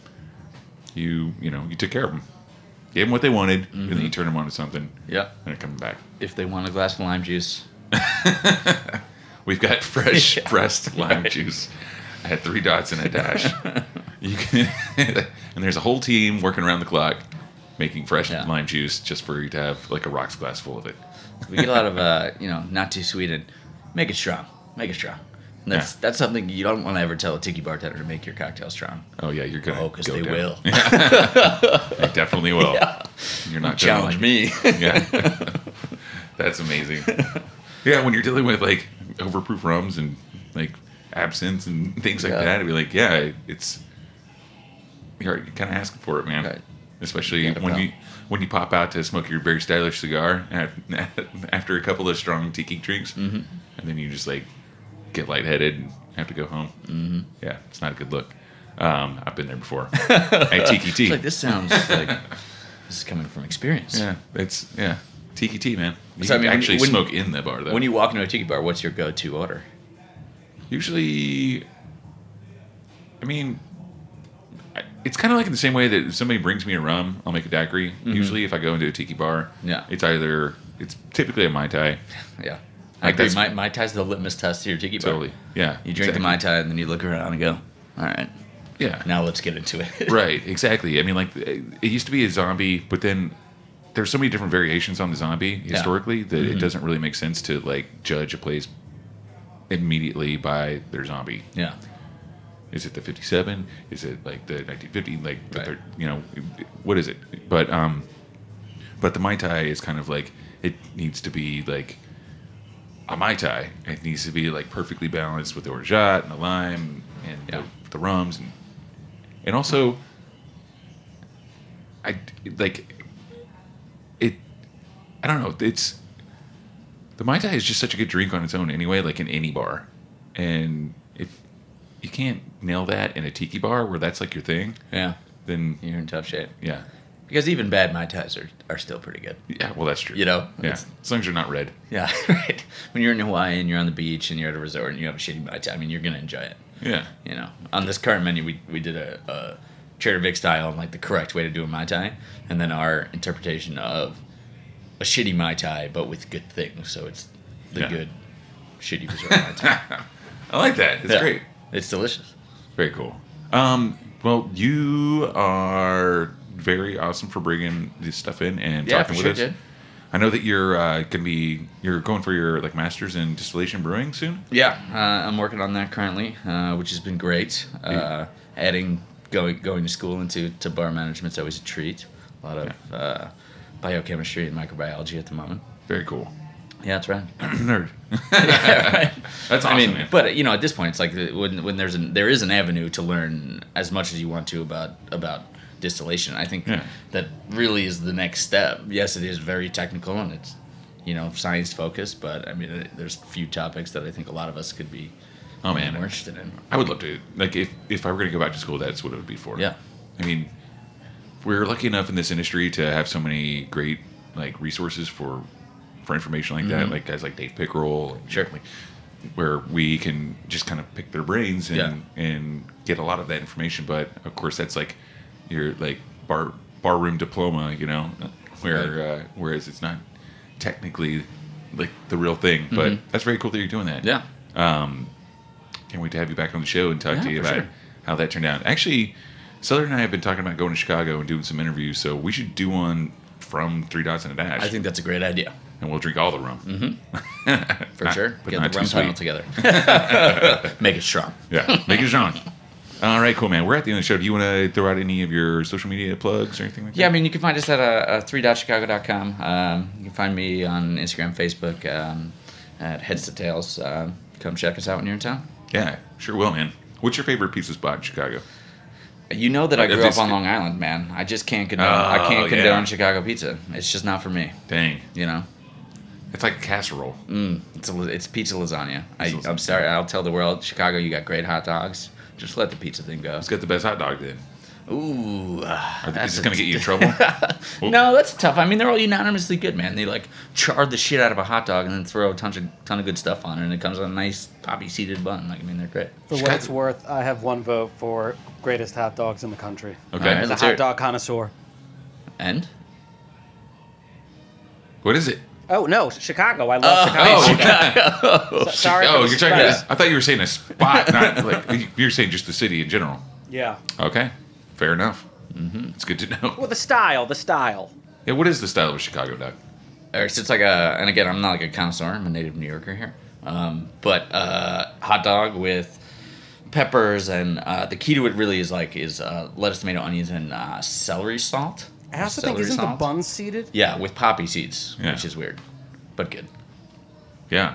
took care of them. Gave them what they wanted, and then you turn them on to something. Yeah. And they're coming back. If they want a glass of lime juice. We've got fresh pressed lime juice. I had 3 dots and a dash. You can, and there's a whole team working around the clock making fresh lime juice just for you to have like a rocks glass full of it. We get a lot of, not too sweet, and make it strong. Make it strong. And that's something you don't want to ever tell a tiki bartender to make your cocktail strong. Oh, yeah, you're going to because they will. They definitely will. Yeah. You're not Challenge me. Yeah. That's amazing. Yeah, when you're dealing with like overproof rums and like absinthe and things like that, it'd be like, you're kind of asking for it, man. Right. Especially when you pop out to smoke your very stylish cigar after a couple of strong tiki drinks, and then you just like get lightheaded and have to go home. Mm-hmm. Yeah, it's not a good look. I've been there before. At Tiki Tea. It's like, this sounds like this is coming from experience. Yeah, Tiki Tea, man. You So, I can mean, actually when- smoke in the bar, though. When you walk into a tiki bar, what's your go-to order? Usually, I mean, it's kind of like in the same way that if somebody brings me a rum, I'll make a daiquiri. Usually, if I go into a tiki bar, it's typically a Mai Tai. Yeah. I Like, agree. that's- Mai Tai's the litmus test to your tiki bar. Totally. Yeah. You drink the Mai Tai, and then you look around and go, all right, Yeah. now let's get into it. Right, exactly. I mean, like, it used to be a zombie, but then there's so many different variations on the zombie historically that it doesn't really make sense to, like, judge a place immediately by their zombie. Yeah. Is it the 57? Is it, like, the 1950? Like, the Right. what is it? But the Mai Tai is kind of like, it needs to be, like, a Mai Tai. It needs to be, like, perfectly balanced with the orgeat and the lime and the rums and also I don't know, it's the Mai Tai is just such a good drink on its own anyway, like in any bar, and if you can't nail that in a tiki bar where that's like your thing, Yeah. then You're in tough shape. yeah. Because even bad Mai Tais are still pretty good. Yeah, well, that's true. You know? Yeah, as long as you're not red. Yeah, right. When you're in Hawaii and you're on the beach and you're at a resort and you have a shitty Mai Tai, I mean, you're going to enjoy it. Yeah. You know, on this current menu, we did a Trader Vic style and like the correct way to do a Mai Tai, and then our interpretation of a shitty Mai Tai, but with good things. So it's the good, shitty resort Mai Tai. I like that. It's great. It's delicious. Very cool. Well, you are very awesome for bringing this stuff in and talking with us. Dude. I know that you're going for your like masters in distillation brewing soon. Yeah, I'm working on that currently, which has been great. Adding going to school into bar management is always a treat. A lot of biochemistry and microbiology at the moment. Very cool. Yeah, that's right. Nerd. Yeah, right. That's awesome, man. But you know, at this point, it's like when there is an avenue to learn as much as you want to about distillation. I think that really is the next step. Yes, it is very technical and it's science focused, but I mean, there's a few topics that I think a lot of us could be more interested in. I would love to. Like if I were going to go back to school, that's what it would be for. Yeah. I mean, we're lucky enough in this industry to have so many great like resources for information like that, like guys like Dave Pickerel, where we can just kind of pick their brains and get a lot of that information. But of course, that's like your like barroom diploma, whereas it's not technically like the real thing. But that's very cool that you're doing that. Yeah. Can't wait to have you back on the show and talk to you about how that turned out. Actually, Southern and I have been talking about going to Chicago and doing some interviews, so we should do one from 3 Dots and a Dash. I think that's a great idea. And we'll drink all the rum. For sure. But Get not the rum too sweet. tunnel together. Make it strong. Yeah, make it strong. All right, cool, man. We're at the end of the show. Do you want to throw out any of your social media plugs or anything like that? Yeah, I mean, you can find us at 3dotchicago.com. You can find me on Instagram, Facebook, at Heads to Tails. Come check us out when you're in town. Yeah, sure will, man. What's your favorite pizza spot in Chicago? You know that I grew up on Long Island, man. I just can't condone Chicago pizza. It's just not for me. Dang. You know? It's like a casserole. It's pizza lasagna. I'm sorry. I'll tell the world, Chicago, you got great hot dogs. Just let the pizza thing go. Let's get the best hot dog then. Ooh. Is this going to get you in trouble? No, that's tough. I mean, they're all unanimously good, man. They like char the shit out of a hot dog and then throw a ton of good stuff on it, and it comes on a nice poppy-seeded bun. Like, I mean, they're great. For what it's worth, I have one vote for greatest hot dogs in the country. Okay. As a hot dog connoisseur. And? What is it? Oh, no, Chicago. I love Chicago. Sorry. Oh, you're talking about, I thought you were saying a spot, not like, you're saying just the city in general. Yeah. Okay. Fair enough. It's good to know. Well, the style. Yeah, what is the style of Chicago, Doug? It's like and again, I'm not like a connoisseur. I'm a native New Yorker here. But hot dog with peppers, and the key to it really is lettuce, tomato, onions, and celery salt. I also think, isn't the bun seeded? Yeah, with poppy seeds, which is weird, but good. Yeah.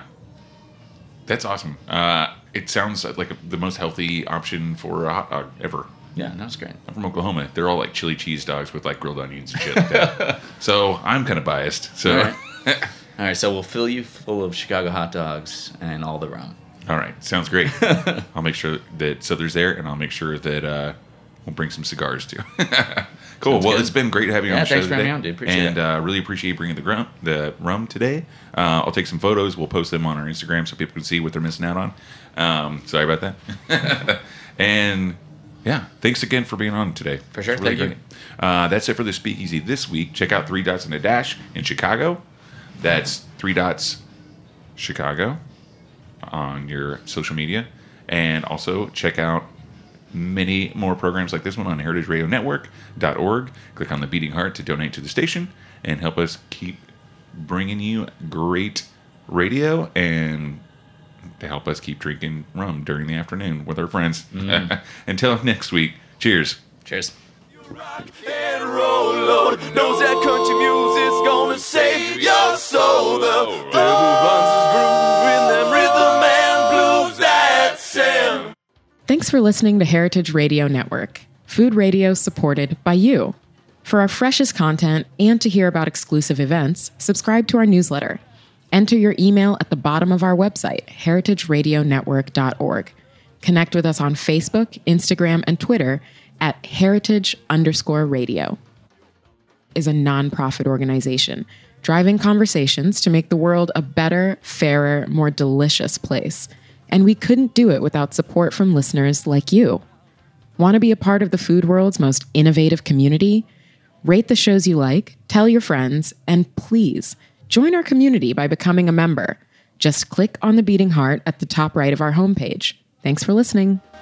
That's awesome. It sounds like the most healthy option for a hot dog ever. Yeah, that's great. I'm from Oklahoma. They're all like chili cheese dogs with like grilled onions and shit like that. So I'm kind of biased. So. All right, so we'll fill you full of Chicago hot dogs and all the rum. All right, sounds great. I'll make sure that Souther's there, and I'll make sure that we'll bring some cigars too. Cool. Sounds well, good. It's been great having you on the show thanks for today. having me on, dude. Appreciate it. And really appreciate you bringing the rum today. I'll take some photos. We'll post them on our Instagram so people can see what they're missing out on. Sorry about that. And yeah, thanks again for being on today. For sure. It's really Thank you. great. That's it for the Speakeasy this week. Check out 3 Dots and a Dash in Chicago. That's 3 Dots Chicago on your social media. And also check out many more programs like this one on heritageradionetwork.org. Click on the beating heart to donate to the station and help us keep bringing you great radio and to help us keep drinking rum during the afternoon with our friends. Until next week, cheers. Cheers. Rock and roll, Lord, knows that country music's gonna save your soul. The devil runs his groove in them rhythm and blues that sound. Thanks for listening to Heritage Radio Network, food radio supported by you. For our freshest content and to hear about exclusive events, subscribe to our newsletter. Enter your email at the bottom of our website, heritageradionetwork.org. Connect with us on Facebook, Instagram, and Twitter at heritage_radio. is a nonprofit organization driving conversations to make the world a better, fairer, more delicious place. And we couldn't do it without support from listeners like you. Want to be a part of the food world's most innovative community? Rate the shows you like, tell your friends, and please join our community by becoming a member. Just click on the beating heart at the top right of our homepage. Thanks for listening.